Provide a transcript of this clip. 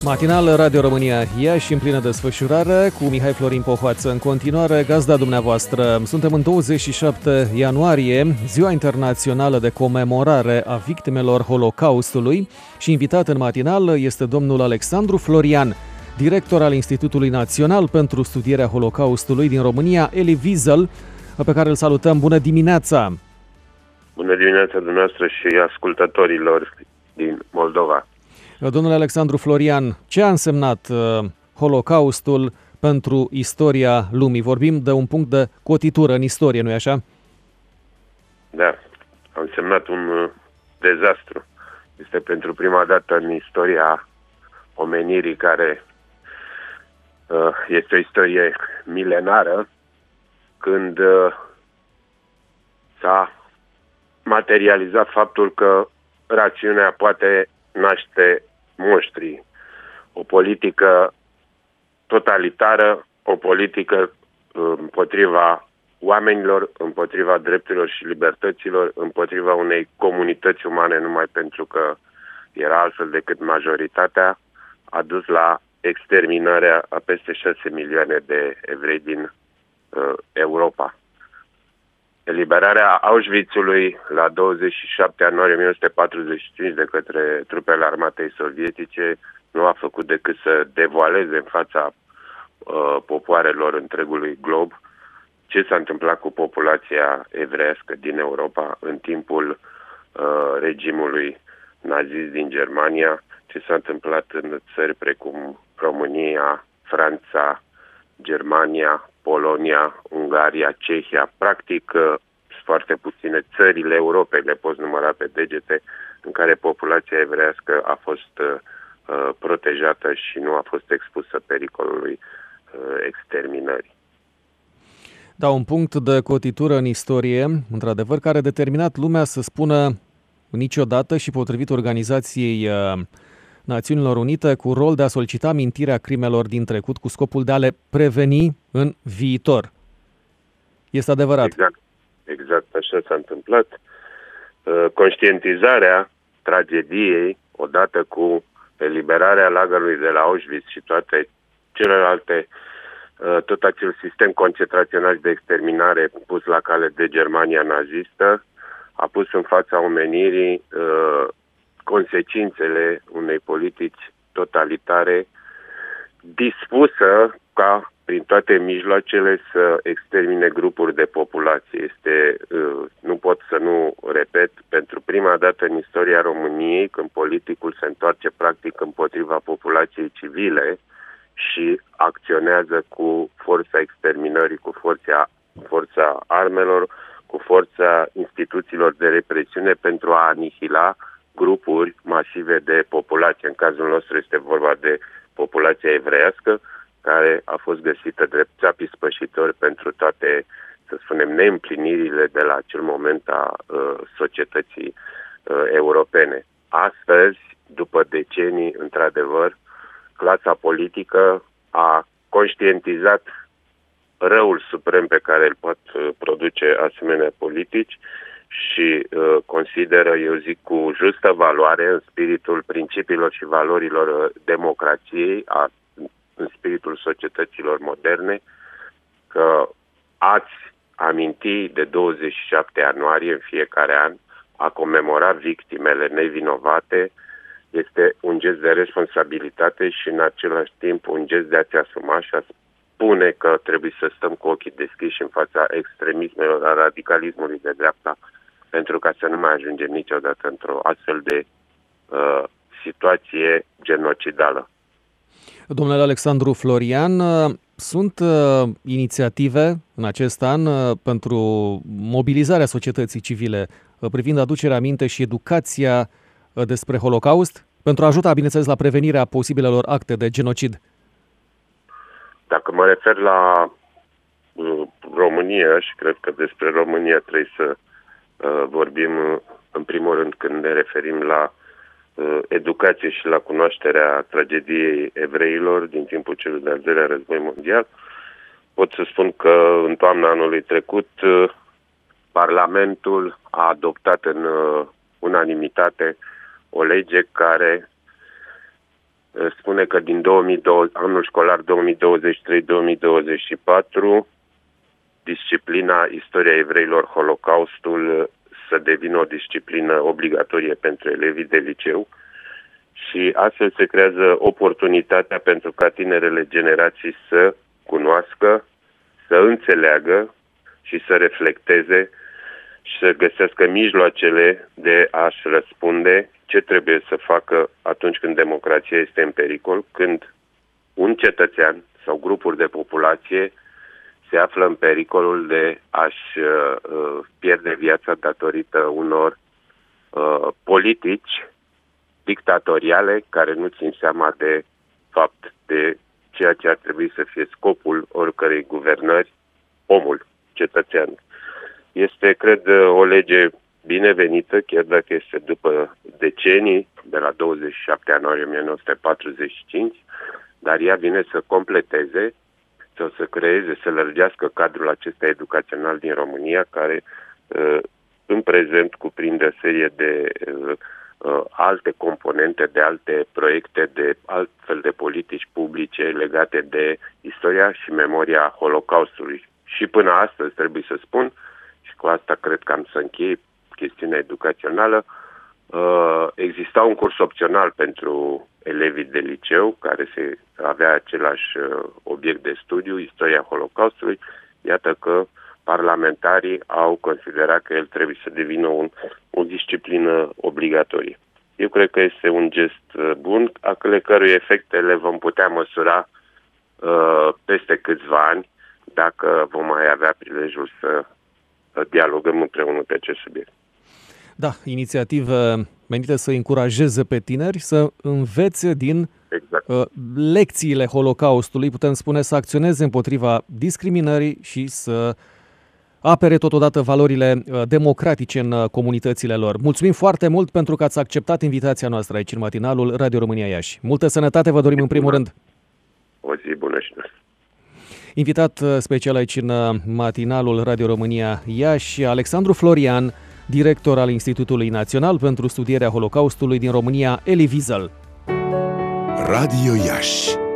Matinal Radio România Iași în plină desfășurare cu Mihai Florin Pohoață în continuare, gazda dumneavoastră. Suntem în 27 ianuarie, Ziua Internațională de Comemorare a Victimelor Holocaustului și invitat în matinal este domnul Alexandru Florian, director al Institutului Național pentru Studierea Holocaustului din România, Elie Wiesel, pe care îl salutăm. Bună dimineața! Bună dimineața dumneavoastră și ascultătorilor din Moldova! Domnule Alexandru Florian, ce a însemnat Holocaustul pentru istoria lumii? Vorbim de un punct de cotitură în istorie, nu-i așa? Da, a însemnat un dezastru. Este pentru prima dată în istoria omenirii, care este o istorie milenară, când s-a materializat faptul că rațiunea poate naște monștri. O politică totalitară, o politică împotriva oamenilor, împotriva drepturilor și libertăților, împotriva unei comunități umane, numai pentru că era altfel decât majoritatea, a dus la exterminarea a peste 6 milioane de evrei din Europa. Eliberarea Auschwitzului la 27 ianuarie 1945 de către trupele armatei sovietice nu a făcut decât să devoaleze în fața popoarelor întregului glob ce s-a întâmplat cu populația evreiască din Europa în timpul regimului nazist din Germania, ce s-a întâmplat în țări precum România, Franța, Germania, Polonia, Ungaria, Cehia, practic foarte puține țările Europei, le poți număra pe degete, în care populația evreiască a fost protejată și nu a fost expusă pericolului exterminării. Da, un punct de cotitură în istorie, într-adevăr, care a determinat lumea să spună niciodată și potrivit Organizației Națiunilor Unite, cu rol de a solicita amintirea crimelor din trecut cu scopul de a le preveni în viitor. Este adevărat? Exact așa s-a întâmplat. Conștientizarea tragediei, odată cu eliberarea lagărului de la Auschwitz și toate celelalte, tot acel sistem concentrațional de exterminare pus la cale de Germania nazistă, a pus în fața omenirii consecințele unei politici totalitare dispusă ca prin toate mijloacele să extermine grupuri de populație. Nu pot să nu repet, pentru prima dată în istoria României, când politicul se întoarce practic împotriva populației civile și acționează cu forța exterminării, cu forța armelor, cu forța instituțiilor de represiune pentru a anihila grupuri masive de populație. În cazul nostru este vorba de populația evreiască, care a fost găsită drept țapii spășitori pentru toate, să spunem, neîmplinirile de la acel moment a societății europene. Astăzi, după decenii, într-adevăr, clasa politică a conștientizat răul suprem pe care îl pot produce asemenea politici și consideră, eu zic, cu justă valoare, în spiritul principiilor și valorilor democrației, în spiritul societăților moderne, că ați aminti de 27 ianuarie în fiecare an, a comemora victimele nevinovate, este un gest de responsabilitate și în același timp un gest de a-ți asuma și a spune că trebuie să stăm cu ochii deschiși în fața extremismelor, a radicalismului de dreapta, pentru ca să nu mai ajungem niciodată într-o astfel de situație genocidală. Domnule Alexandru Florian, sunt inițiative în acest an pentru mobilizarea societății civile privind aducerea aminte și educația despre Holocaust, pentru a ajuta, bineînțeles, la prevenirea posibilelor acte de genocid? Dacă mă refer la România, și cred că despre România trebuie să vorbim în primul rând când ne referim la educație și la cunoașterea tragediei evreilor din timpul celui de-al doilea război mondial, pot să spun că în toamna anului trecut Parlamentul a adoptat în unanimitate o lege care spune că din anul școlar 2023-2024 disciplina Istoria evreilor, Holocaustul, să devină o disciplină obligatorie pentru elevii de liceu și astfel se creează oportunitatea pentru ca tinerele generații să cunoască, să înțeleagă și să reflecteze și să găsească mijloacele de a-și răspunde ce trebuie să facă atunci când democrația este în pericol, când un cetățean sau grupuri de populație se află în pericolul de a-și pierde viața datorită unor politici dictatoriale care nu țin seama de fapt de ceea ce ar trebui să fie scopul oricărei guvernări, omul, cetățean. Este, cred, o lege binevenită, chiar dacă este după decenii, de la 27 ianuarie 1945, dar ea vine să completeze sau să creeze, să lărgească cadrul acesta educațional din România, care în prezent cuprinde o serie de alte componente, de alte proiecte, de altfel de politici publice legate de istoria și memoria Holocaustului. Și până astăzi, trebuie să spun, și cu asta cred că am să închei chestiunea educațională, exista un curs opțional pentru elevii de liceu care se avea același obiect de studiu, istoria Holocaustului. Iată că parlamentarii au considerat că el trebuie să devină o disciplină obligatorie. Eu cred că este un gest bun, a cărui efecte le vom putea măsura peste câțiva ani, dacă vom mai avea prilejul să dialogăm împreună pe acest subiect. Da, inițiativă menită să încurajeze pe tineri să învețe din lecțiile Holocaustului, putem spune, să acționeze împotriva discriminării și să apere totodată valorile democratice în comunitățile lor. Mulțumim foarte mult pentru că ați acceptat invitația noastră aici în matinalul Radio România Iași. Multă sănătate vă dorim în primul rând. O zi bună și noi. Invitat special aici în matinalul Radio România Iași, Alexandru Florian, director al Institutului Național pentru Studierea Holocaustului din România, Elie Wiesel. Radio Iași.